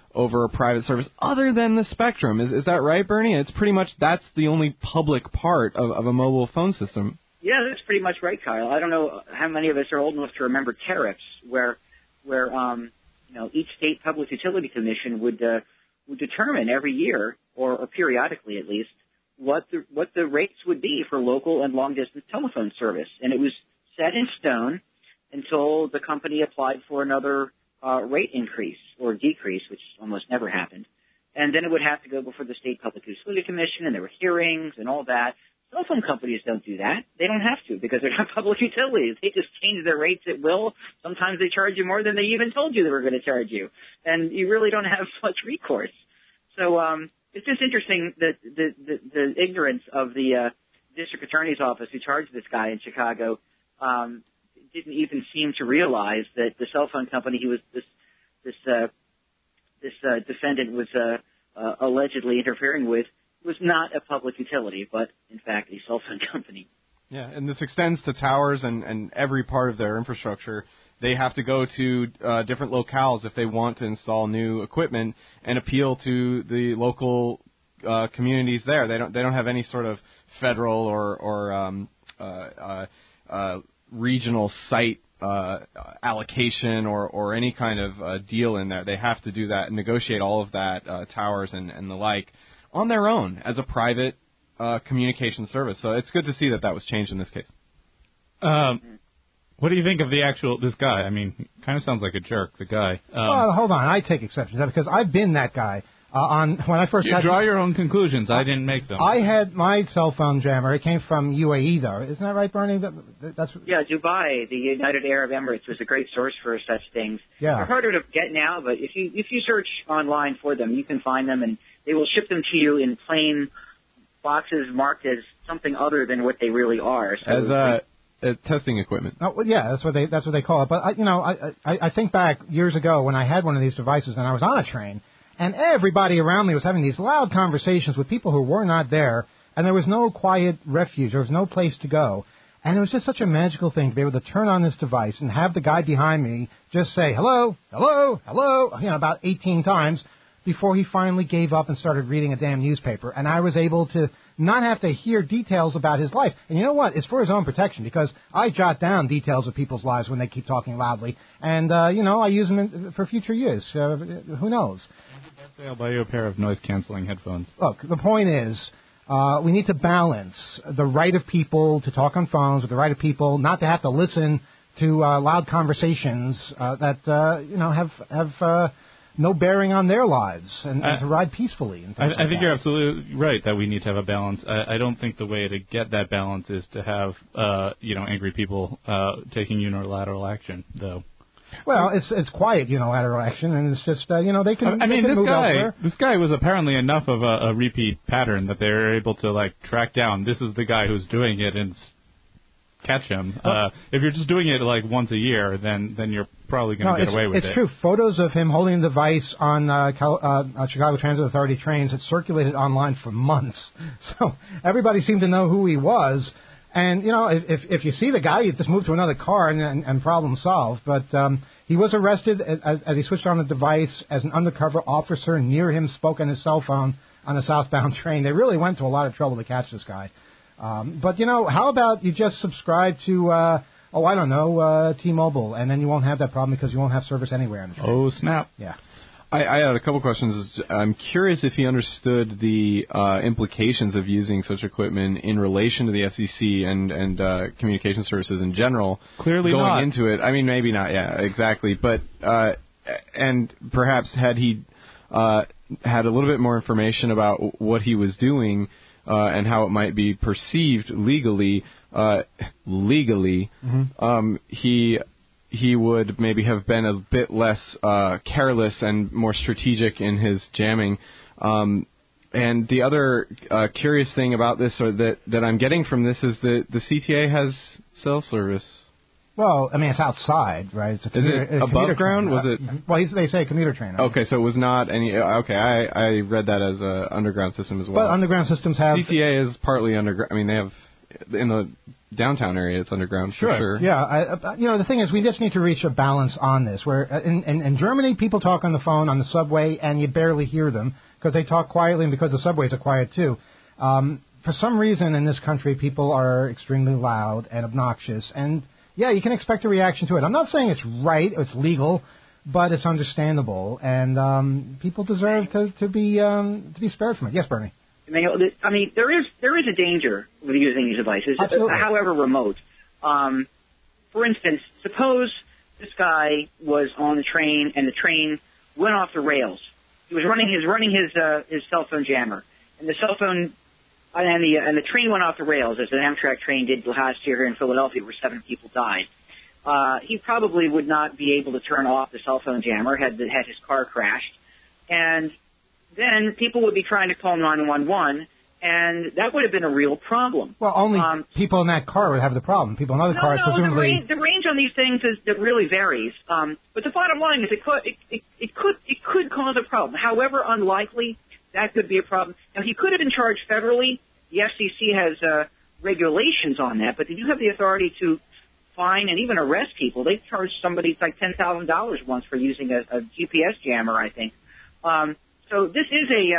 over a private service other than the spectrum. Is that right, Bernie? It's pretty much that's the only public part of a mobile phone system. Yeah, that's pretty much right, Kyle. I don't know how many of us are old enough to remember tariffs, where each state public utility commission would determine every year or periodically at least what the rates would be for local and long distance telephone service, and it was set in stone until the company applied for another rate increase or decrease, which almost never happened. And then it would have to go before the State Public Utility Commission, and there were hearings and all that. Cell phone companies don't do that. They don't have to because they're not public utilities. They just change their rates at will. Sometimes they charge you more than they even told you they were going to charge you. And you really don't have much recourse. So it's just interesting that the ignorance of the district attorney's office who charged this guy in Chicago didn't even seem to realize that the cell phone company he was this defendant was allegedly interfering with was not a public utility, but in fact a cell phone company. Yeah, and this extends to towers and every part of their infrastructure. They have to go to different locales if they want to install new equipment and appeal to the local communities there. They don't have any sort of federal or regional site allocation or any kind of deal in there. They have to do that and negotiate all of that, towers and the like, on their own as a private communication service. So it's good to see that was changed in this case. What do you think of this guy? I mean, kind of sounds like a jerk, the guy. Well, hold on. I take exception to that because I've been that guy. When I first draw your own conclusions. I didn't make them. I had my cell phone jammer. It came from UAE, though. Isn't that right, Bernie? Yeah, Dubai, the United Arab Emirates, was a great source for such things. Yeah. They're harder to get now, but if you search online for them, you can find them, and they will ship them to you in plain boxes marked as something other than what they really are. So as testing equipment. Oh, well, yeah, that's what they call it. But I think back years ago when I had one of these devices and I was on a train. And everybody around me was having these loud conversations with people who were not there, and there was no quiet refuge. There was no place to go. And it was just such a magical thing to be able to turn on this device and have the guy behind me just say, hello, hello, hello, about 18 times before he finally gave up and started reading a damn newspaper. And I was able to not have to hear details about his life. And you know what? It's for his own protection because I jot down details of people's lives when they keep talking loudly. And, I use them for future use. Who knows? I'll buy you a pair of noise-canceling headphones. Look, the point is we need to balance the right of people to talk on phones with the right of people not to have to listen to loud conversations that, have no bearing on their lives and to ride peacefully. And I think you're absolutely right that we need to have a balance. I don't think the way to get that balance is to have, angry people taking unilateral action, though. Well, it's quiet unilateral action, and it's just they can. This guy was apparently enough of a repeat pattern that they were able to track down. This is the guy who's doing it and catch him. If you're just doing it once a year, then you're probably going to get away with it. It's true. Photos of him holding the device on Chicago Transit Authority trains had circulated online for months, so everybody seemed to know who he was. And, if you see the guy, you just move to another car and problem solved. But he was arrested as he switched on the device as an undercover officer near him spoke on his cell phone on a southbound train. They really went to a lot of trouble to catch this guy. But, how about you just subscribe to, T-Mobile, and then you won't have that problem because you won't have service anywhere on the train. Oh, snap. Yeah. I had a couple questions. I'm curious if he understood the implications of using such equipment in relation to the FCC and communication services in general. Clearly going not. Into it. I mean, maybe not. Yeah, exactly. But and perhaps had he had a little bit more information about what he was doing and how it might be perceived legally. He would maybe have been a bit less careless and more strategic in his jamming. And the other curious thing about this, or that I'm getting from this, is that the CTA has cell service. Well, I mean, it's outside, right? It's is it above ground? Was it? Well, they say commuter train. Right? Okay, so it was not any. Okay, I read that as a underground system as well. But underground systems have. CTA is partly underground. I mean, they have in the downtown area, it's underground for sure. Yeah, the thing is, we just need to reach a balance on this. Where in Germany, people talk on the phone on the subway, and you barely hear them because they talk quietly, and because the subways are quiet too. For some reason, in this country, people are extremely loud and obnoxious, and yeah, you can expect a reaction to it. I'm not saying it's right, it's legal, but it's understandable, and people deserve to be spared from it. Yes, Bernie. I mean, there is a danger with using these devices, however remote. For instance, suppose this guy was on the train and the train went off the rails. He was running his cell phone jammer, and the cell phone and the train went off the rails, as an Amtrak train did last year here in Philadelphia, where 7 people died. He probably would not be able to turn off the cell phone jammer had his car crashed, and then people would be trying to call 911, and that would have been a real problem. Well, only people in that car would have the problem. People in other cars, presumably. The range on these things it really varies. But the bottom line is it could cause a problem. However unlikely, that could be a problem. Now, he could have been charged federally. The FCC has regulations on that, but they do have the authority to fine and even arrest people. They charged somebody like $10,000 once for using a GPS jammer, I think. So this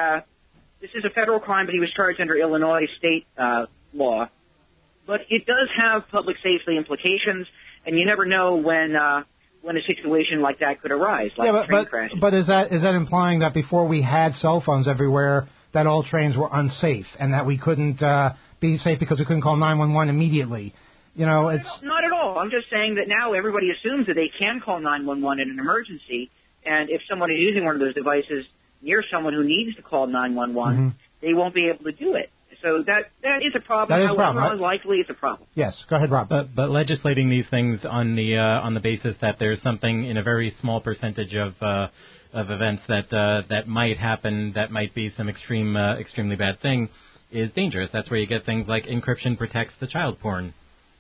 is a federal crime, but he was charged under Illinois state law. But it does have public safety implications, and you never know when a situation like that could arise, like a train crash. But is that implying that before we had cell phones everywhere, that all trains were unsafe and that we couldn't be safe because we couldn't call 911 immediately? It's not at all. I'm just saying that now everybody assumes that they can call 911 in an emergency, and if someone is using one of those devices near someone who needs to call 911, they won't be able to do it. So that is a problem. That is a problem. However unlikely, it's a problem. Yes, go ahead, Rob. But legislating these things on the basis that there's something in a very small percentage of events that might happen, that might be some extremely bad thing, is dangerous. That's where you get things like encryption protects the child porn.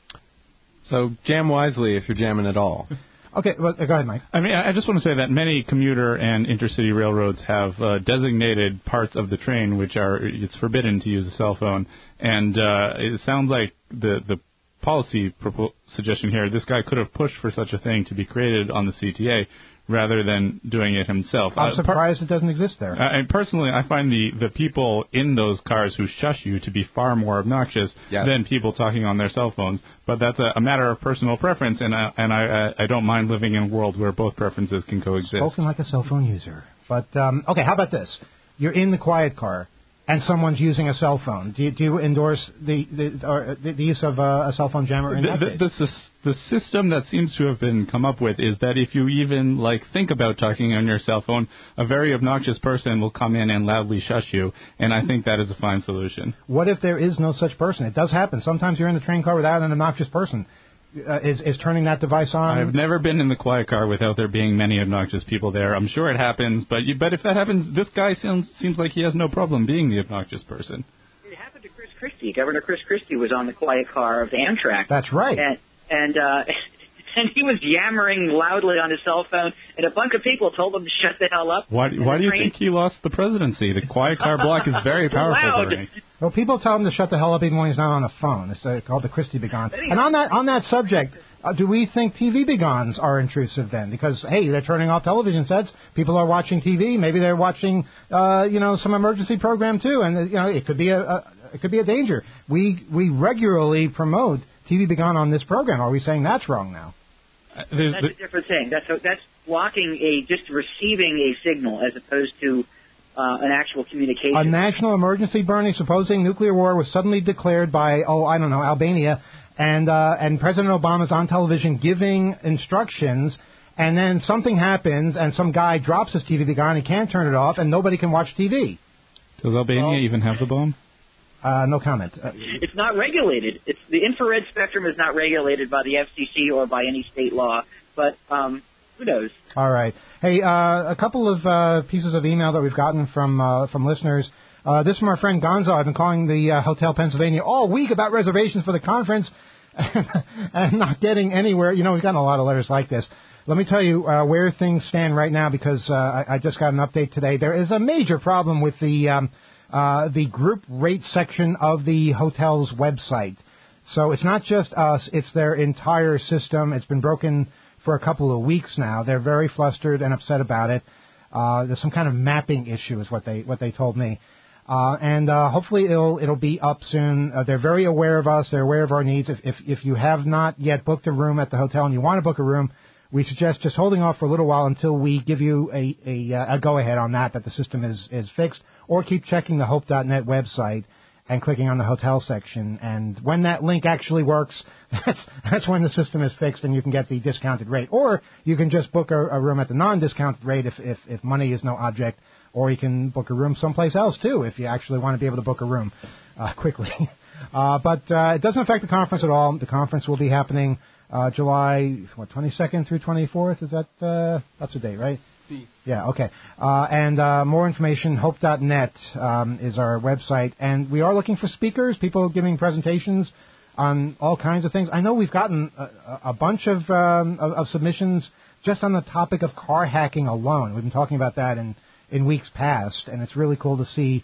So jam wisely if you're jamming at all. Okay, well, go ahead, Mike. I mean, I just want to say that many commuter and intercity railroads have designated parts of the train which it's forbidden to use a cell phone, and it sounds like the policy suggestion here, this guy could have pushed for such a thing to be created on the CTA rather than doing it himself. I'm surprised it doesn't exist there. And personally, I find the people in those cars who shush you to be far more obnoxious than people talking on their cell phones. But that's a matter of personal preference, and I don't mind living in a world where both preferences can coexist. Spoken like a cell phone user. But, okay, how about this? You're in the quiet car, and someone's using a cell phone. Do you endorse the use of a cell phone jammer in that case? The system that seems to have been come up with is that if you even think about talking on your cell phone, a very obnoxious person will come in and loudly shush you, and I think that is a fine solution. What if there is no such person? It does happen. Sometimes you're in the train car without an obnoxious person. Is turning that device on? I've never been in the quiet car without there being many obnoxious people there. I'm sure it happens, but if that happens, this guy seems like he has no problem being the obnoxious person. It happened to Chris Christie. Governor Chris Christie was on the quiet car of the Amtrak. That's right. And he was yammering loudly on his cell phone, and a bunch of people told him to shut the hell up. Why do you think he lost the presidency? The quiet car block is very powerful. Well, people tell him to shut the hell up even when he's not on the phone. It's called the Christie Begone. And on that subject, do we think TV Begones are intrusive then? Because, hey, they're turning off television sets. People are watching TV. Maybe they're watching, some emergency program too, and it could be a danger. We regularly promote TV Begone on this program. Are we saying that's wrong now? That's a different thing. That's blocking just receiving a signal as opposed to an actual communication. A national emergency, Bernie, supposing nuclear war was suddenly declared by, Albania, and President Obama's on television giving instructions, and then something happens and some guy drops his TV Begone, he can't turn it off, and nobody can watch TV. Does Albania even have the bomb? No comment. It's not regulated. The infrared spectrum is not regulated by the FCC or by any state law, but who knows? All right. Hey, a couple of pieces of email that we've gotten from listeners. This is from our friend Gonzo. I've been calling the Hotel Pennsylvania all week about reservations for the conference and not getting anywhere. We've gotten a lot of letters like this. Let me tell you where things stand right now because I just got an update today. There is a major problem with the group rate section of the hotel's website. So it's not just us, it's their entire system. It's been broken for a couple of weeks now. They're very flustered and upset about it. There's some kind of mapping issue is what they told me. And hopefully it'll be up soon. They're very aware of us. They're aware of our needs. If you have not yet booked a room at the hotel and you want to book a room, we suggest just holding off for a little while until we give you a go-ahead on that the system is fixed, or keep checking the hope.net website and clicking on the hotel section. And when that link actually works, that's when the system is fixed and you can get the discounted rate. Or you can just book a room at the non-discounted rate if money is no object. Or you can book a room someplace else, too, if you actually want to be able to book a room quickly. But it doesn't affect the conference at all. The conference will be happening July 22nd through 24th. Is that that's the date, right? Yeah, okay. And more information, hope.net is our website. And we are looking for speakers, people giving presentations on all kinds of things. I know we've gotten a bunch of submissions just on the topic of car hacking alone. We've been talking about that in weeks past, and it's really cool to see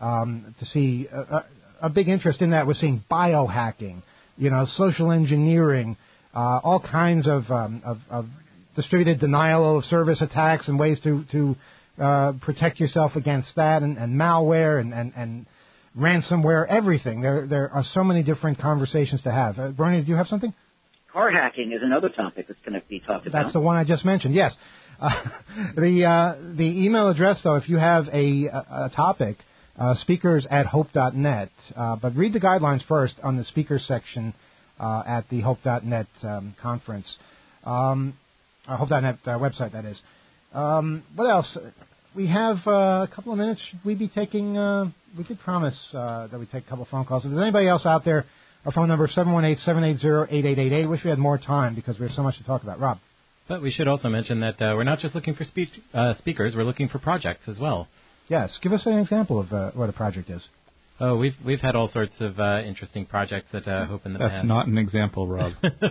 a big interest in that. We're seeing biohacking, social engineering, all kinds of distributed denial of service attacks and ways to protect yourself against that, and malware and ransomware, everything. There are so many different conversations to have. Bernie, do you have something? Car hacking is another topic that's going to be talked about. That's the one I just mentioned, yes. The email address, though, if you have a topic, speakers at hope.net. But read the guidelines first on the speakers section at the hope.net conference. Hope.net website, that is. What else? We have a couple of minutes. Should we be taking, we did promise that we'd take a couple of phone calls. If there's anybody else out there, our phone number is 718-780-8888. Wish we had more time because we have so much to talk about. Rob. But we should also mention that we're not just looking for speakers, we're looking for projects as well. Yes. Give us an example of what a project is. Oh, we've had all sorts of interesting projects at Hope in the past. That's not an example, Rob.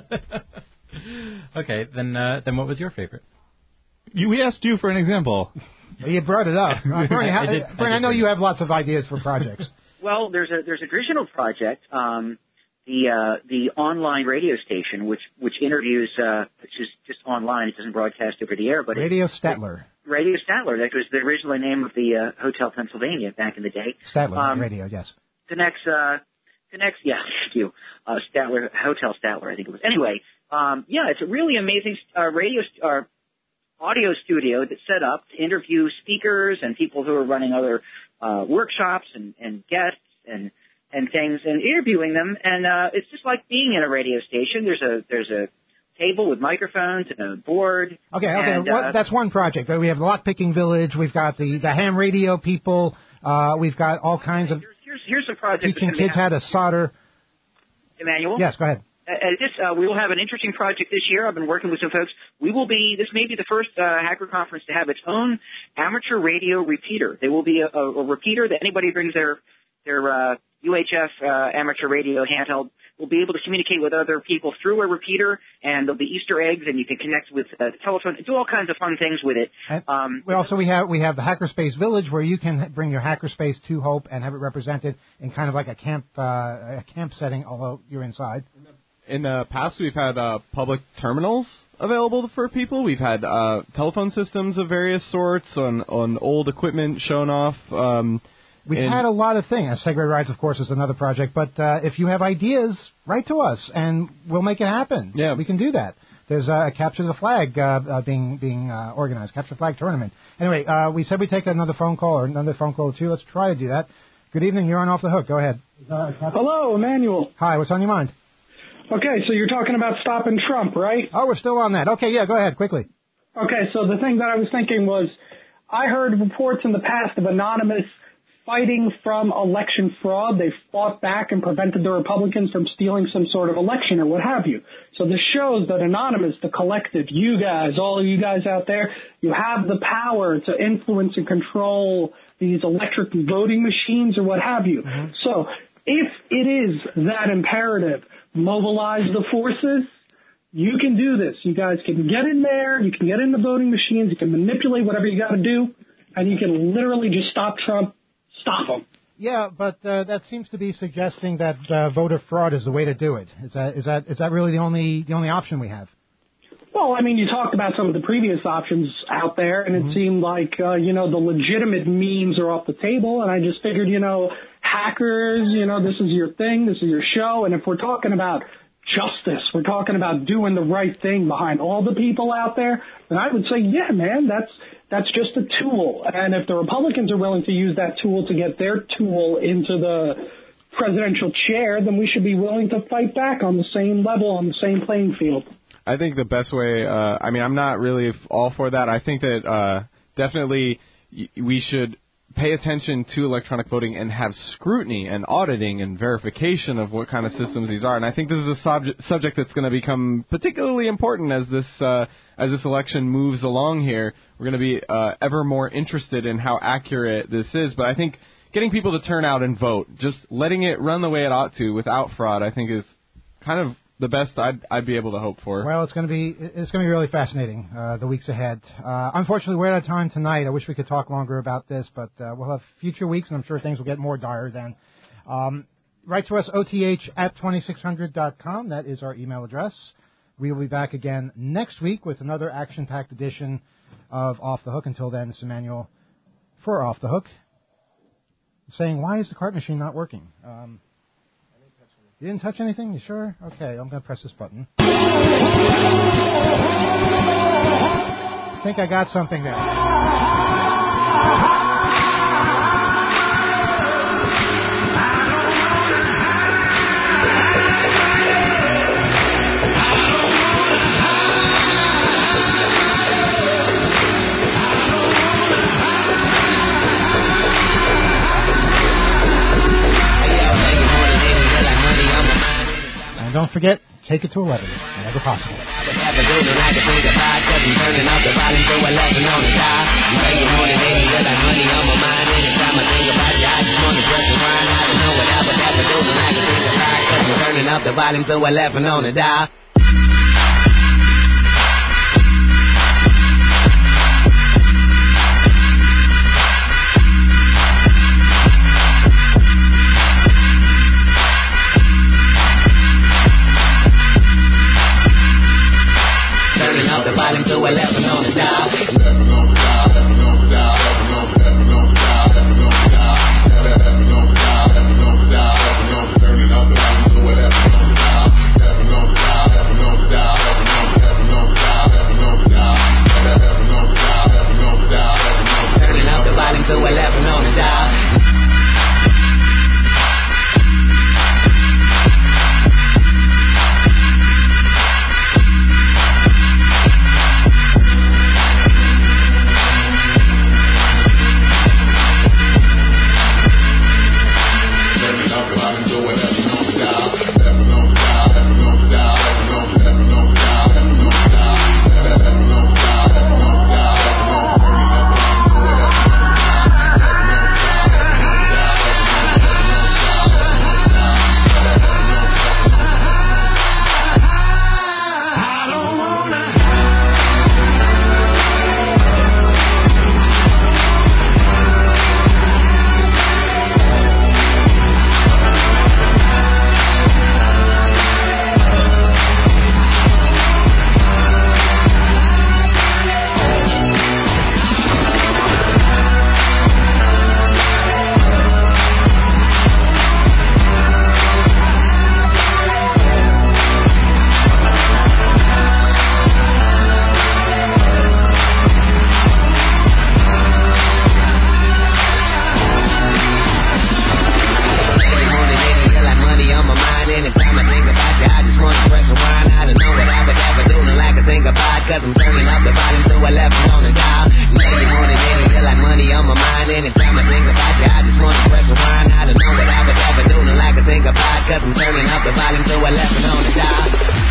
Okay, then what was your favorite? We asked you for an example. You brought it up. Bernie, I know you have lots of ideas for projects. Well, there's a regional project, the online radio station, which interviews, which is just online. It doesn't broadcast over the air, but Radio Statler. Radio Statler. That was the original name of the Hotel Pennsylvania back in the day. Statler Radio, yes. Connects, yeah, thank you. Statler, Hotel Statler, I think it was. Anyway, yeah, it's a really amazing audio studio that's set up to interview speakers and people who are running other workshops and guests and things, and interviewing them. And it's just like being in a radio station. There's a table with microphones and a board. Okay. And, that's one project. We have Lockpicking Village. We've got the ham radio people. We've got all kinds of. Here's a project. Teaching kids how to solder. Emmanuel? Yes, go ahead. We will have an interesting project this year. I've been working with some folks. This may be the first hacker conference to have its own amateur radio repeater. There will be a repeater that anybody brings their UHF amateur radio handheld will be able to communicate with other people through a repeater, and there'll be Easter eggs, and you can connect with the telephone, do all kinds of fun things with it. We have the Hackerspace Village, where you can bring your hackerspace to Hope and have it represented in kind of like a camp setting, although you're inside. In the past, we've had public terminals available for people. We've had telephone systems of various sorts on old equipment shown off. We've had a lot of things. Segway Rides, of course, is another project. But if you have ideas, write to us, and we'll make it happen. Yeah. We can do that. There's a Capture the Flag being organized, Capture the Flag tournament. Anyway, we said we'd take another phone call or two. Let's try to do that. Good evening. You're on Off the Hook. Go ahead. Hello, Emmanuel. Hi. What's on your mind? Okay, so you're talking about stopping Trump, right? Oh, we're still on that. Okay, yeah, go ahead, quickly. Okay, so the thing that I was thinking was, I heard reports in the past of Anonymous fighting from election fraud. They fought back and prevented the Republicans from stealing some sort of election or what have you. So this shows that Anonymous, the collective, you guys, all of you guys out there, you have the power to influence and control these electric voting machines or what have you. Mm-hmm. So if it is that imperative, mobilize the forces. You can do this. You guys can get in there. You can get in the voting machines. You can manipulate whatever you got to do, and you can literally just stop Trump. Stop him. Yeah, but that seems to be suggesting that voter fraud is the way to do it. Is that really the only option we have? Well, I mean, you talked about some of the previous options out there, and it seemed like, the legitimate means are off the table, and I just figured, hackers, this is your thing, this is your show, and if we're talking about justice, we're talking about doing the right thing behind all the people out there, then I would say, yeah, man, that's just a tool. And if the Republicans are willing to use that tool to get their tool into the presidential chair, then we should be willing to fight back on the same level, on the same playing field. I think the best way, I'm not really all for that. I think that definitely we should pay attention to electronic voting and have scrutiny and auditing and verification of what kind of systems these are. And I think this is a subject that's going to become particularly important as this election moves along here. We're going to be ever more interested in how accurate this is. But I think getting people to turn out and vote, just letting it run the way it ought to without fraud, I think is kind of the best I'd be able to hope for. Well, it's going to be really fascinating the weeks ahead. Unfortunately, we're out of time tonight. I wish we could talk longer about this, but we'll have future weeks, and I'm sure things will get more dire then. Write to us, oth@2600.com. That is our email address. We will be back again next week with another action-packed edition of Off the Hook. Until then, this is Emmanuel for Off the Hook, saying, why is the cart machine not working? You didn't touch anything? You sure? Okay, I'm going to press this button. I think I got something there. Don't forget, take it to 11, whenever possible. Turning up the volume to 11 on the dial. The volume to 11 on the dial. Turning up the volume to 11 on the dial. Cause I'm turning up the volume to 11 on the dial. You know you want it, and you like money on my mind. Anytime I think about you, I just wanna press rewind. I don't know what I would ever do, like I think about. Cause I'm turning up the volume to 11 on the dial.